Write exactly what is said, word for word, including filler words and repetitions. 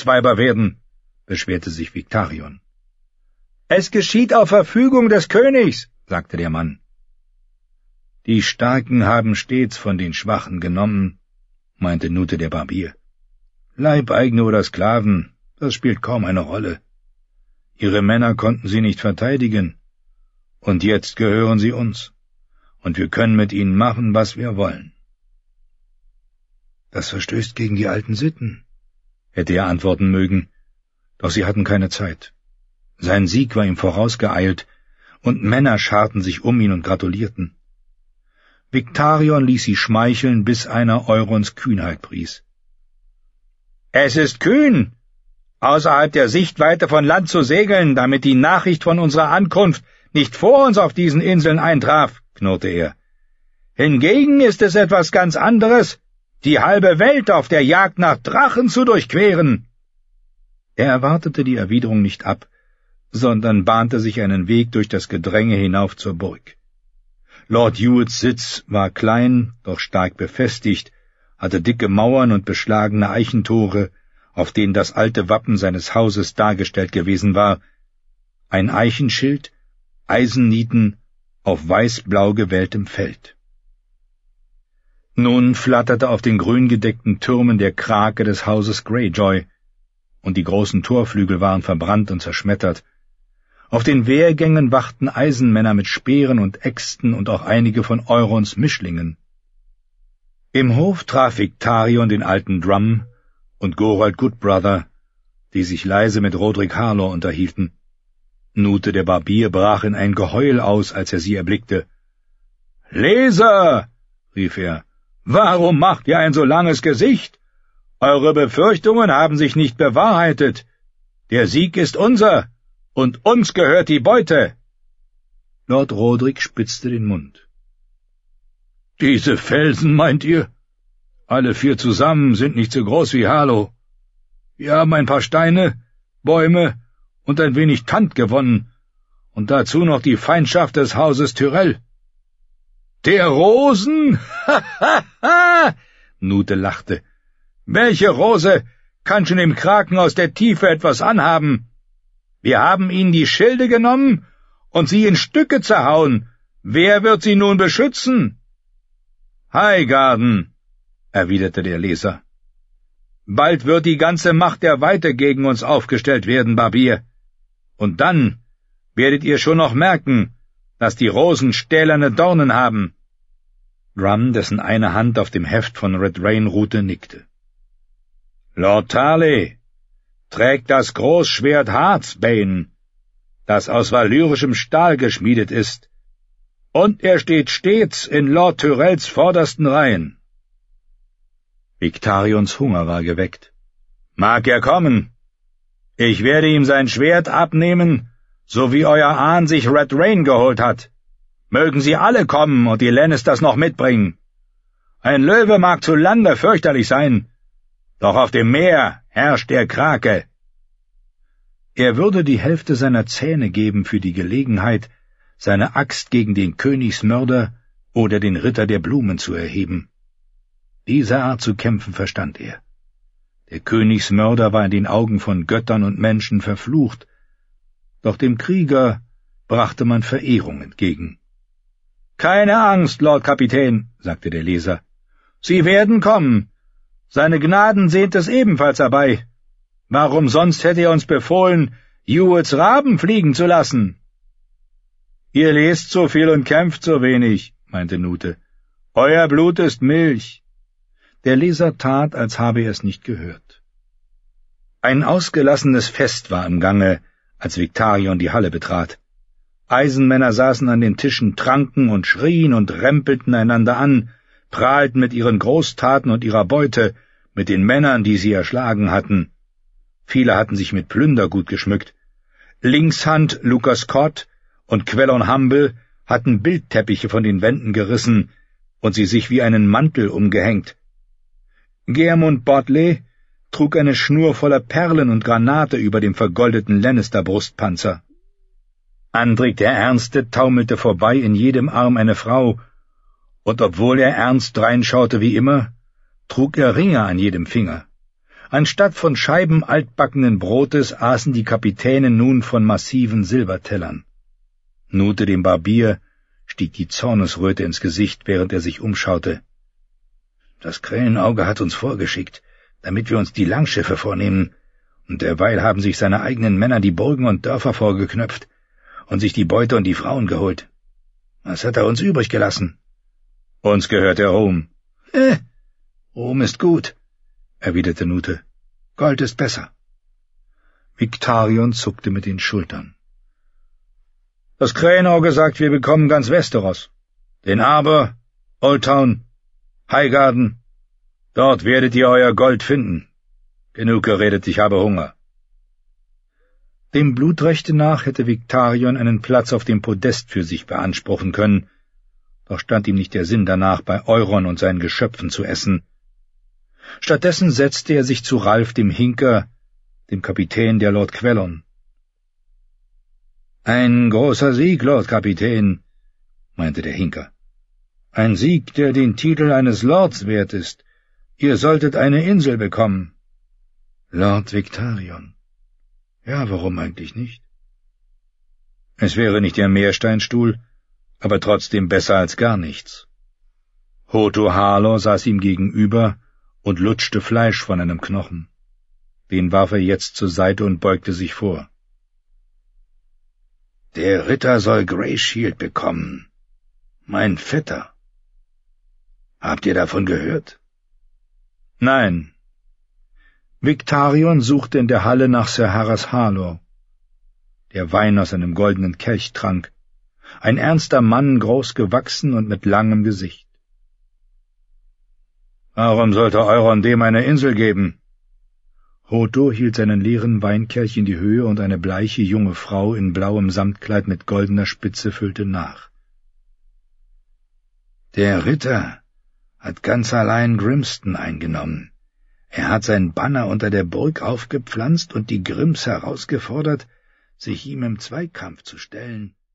Landsweiber werden, beschwerte sich Victarion. »Es geschieht auf Verfügung des Königs«, sagte der Mann. »Die Starken haben stets von den Schwachen genommen«, meinte Nute der Barbier. »Leibeigene oder Sklaven, das spielt kaum eine Rolle. Ihre Männer konnten sie nicht verteidigen, und jetzt gehören sie uns, und wir können mit ihnen machen, was wir wollen.« »Das verstößt gegen die alten Sitten«, hätte er antworten mögen, doch sie hatten keine Zeit. Sein Sieg war ihm vorausgeeilt, und Männer scharten sich um ihn und gratulierten. Victarion ließ sie schmeicheln, bis einer Eurons Kühnheit pries. »Es ist kühn, außerhalb der Sichtweite von Land zu segeln, damit die Nachricht von unserer Ankunft nicht vor uns auf diesen Inseln eintraf«, knurrte er. »Hingegen ist es etwas ganz anderes, die halbe Welt auf der Jagd nach Drachen zu durchqueren.« Er erwartete die Erwiderung nicht ab, sondern bahnte sich einen Weg durch das Gedränge hinauf zur Burg. Lord Hewets Sitz war klein, doch stark befestigt, hatte dicke Mauern und beschlagene Eichentore, auf denen das alte Wappen seines Hauses dargestellt gewesen war, ein Eichenschild, Eisennieten auf weiß-blau gewelltem Feld. Nun flatterte auf den grüngedeckten Türmen der Krake des Hauses Greyjoy, und die großen Torflügel waren verbrannt und zerschmettert. Auf den Wehrgängen wachten Eisenmänner mit Speeren und Äxten und auch einige von Eurons Mischlingen. Im Hof traf Victarion den alten Drum und Gorald Goodbrother, die sich leise mit Rodrik Harlaw unterhielten. Nute der Barbier brach in ein Geheul aus, als er sie erblickte. »Leser«, rief er, »warum macht ihr ein so langes Gesicht? Eure Befürchtungen haben sich nicht bewahrheitet. Der Sieg ist unser, und uns gehört die Beute.« Lord Rodrik spitzte den Mund. »Diese Felsen, meint ihr? Alle vier zusammen sind nicht so groß wie Harlow. Wir haben ein paar Steine, Bäume und ein wenig Tand gewonnen, und dazu noch die Feindschaft des Hauses Tyrell.« »Der Rosen? Ha, ha, ha!« Nute lachte. »Welche Rose kann schon dem Kraken aus der Tiefe etwas anhaben? Wir haben ihnen die Schilde genommen und sie in Stücke zerhauen. Wer wird sie nun beschützen?« »Highgarden«, erwiderte der Leser. »Bald wird die ganze Macht der Weite gegen uns aufgestellt werden, Barbier. Und dann werdet ihr schon noch merken, dass die Rosen stählerne Dornen haben.« Drum, dessen eine Hand auf dem Heft von Red Rain ruhte, nickte. »Lord Tarley trägt das Großschwert Heartsbane, das aus valyrischem Stahl geschmiedet ist, und er steht stets in Lord Tyrells vordersten Reihen.« Victarions Hunger war geweckt. »Mag er kommen? Ich werde ihm sein Schwert abnehmen, so wie euer Ahn sich Red Rain geholt hat. Mögen sie alle kommen und die Lannisters noch mitbringen. Ein Löwe mag zu Lande fürchterlich sein, doch auf dem Meer herrscht der Krake.« Er würde die Hälfte seiner Zähne geben für die Gelegenheit, seine Axt gegen den Königsmörder oder den Ritter der Blumen zu erheben. Diese Art zu kämpfen verstand er. Der Königsmörder war in den Augen von Göttern und Menschen verflucht, doch dem Krieger brachte man Verehrung entgegen. »Keine Angst, Lord Kapitän«, sagte der Leser. »Sie werden kommen. Seine Gnaden sehnt es ebenfalls herbei. Warum sonst hätte er uns befohlen, Hewets Raben fliegen zu lassen?« »Ihr lest so viel und kämpft so wenig«, meinte Nute. »Euer Blut ist Milch.« Der Leser tat, als habe er es nicht gehört. Ein ausgelassenes Fest war im Gange, als Victarion die Halle betrat. Eisenmänner saßen an den Tischen, tranken und schrien und rempelten einander an, prahlten mit ihren Großtaten und ihrer Beute, mit den Männern, die sie erschlagen hatten. Viele hatten sich mit Plündergut geschmückt. Linkshand Lucas Scott und Quellon Humble hatten Bildteppiche von den Wänden gerissen und sie sich wie einen Mantel umgehängt. Gehrmund Bodley trug eine Schnur voller Perlen und Granate über dem vergoldeten Lannister-Brustpanzer. Andrik der Ernste taumelte vorbei, in jedem Arm eine Frau, und obwohl er ernst dreinschaute wie immer, trug er Ringe an jedem Finger. Anstatt von Scheiben altbackenen Brotes aßen die Kapitäne nun von massiven Silbertellern. Nute dem Barbier stieg die Zornesröte ins Gesicht, während er sich umschaute. »Das Krähenauge hat uns vorgeschickt, damit wir uns die Langschiffe vornehmen, und derweil haben sich seine eigenen Männer die Burgen und Dörfer vorgeknöpft und sich die Beute und die Frauen geholt. Was hat er uns übrig gelassen?« »Uns gehört der Ruhm.« »Äh, Ruhm ist gut«, erwiderte Nute. »Gold ist besser.« Victarion zuckte mit den Schultern. »Das Krähenauge sagt, wir bekommen ganz Westeros. Den Arbor, Oldtown, Highgarden. Dort werdet ihr euer Gold finden. Genug geredet, ich habe Hunger.« Dem Blutrechte nach hätte Victarion einen Platz auf dem Podest für sich beanspruchen können, doch stand ihm nicht der Sinn danach, bei Euron und seinen Geschöpfen zu essen. Stattdessen setzte er sich zu Ralf dem Hinker, dem Kapitän der Lord Quellon. »Ein großer Sieg, Lord Kapitän«, meinte der Hinker. »Ein Sieg, der den Titel eines Lords wert ist. Ihr solltet eine Insel bekommen.« »Lord Victarion. Ja, warum eigentlich nicht?« »Es wäre nicht der Meersteinstuhl, aber trotzdem besser als gar nichts.« Hoto Harlor saß ihm gegenüber und lutschte Fleisch von einem Knochen. Den warf er jetzt zur Seite und beugte sich vor. »Der Ritter soll Grey Shield bekommen. Mein Vetter. Habt ihr davon gehört?« »Nein.« Victarion suchte in der Halle nach Sir Harras Harlor, der Wein aus einem goldenen Kelch trank, ein ernster Mann, groß gewachsen und mit langem Gesicht. »Warum sollte Euron dem eine Insel geben?« Hoto hielt seinen leeren Weinkelch in die Höhe, und eine bleiche junge Frau in blauem Samtkleid mit goldener Spitze füllte nach. »Der Ritter hat ganz allein Grimston eingenommen. Er hat sein Banner unter der Burg aufgepflanzt und die Grimms herausgefordert, sich ihm im Zweikampf zu stellen.«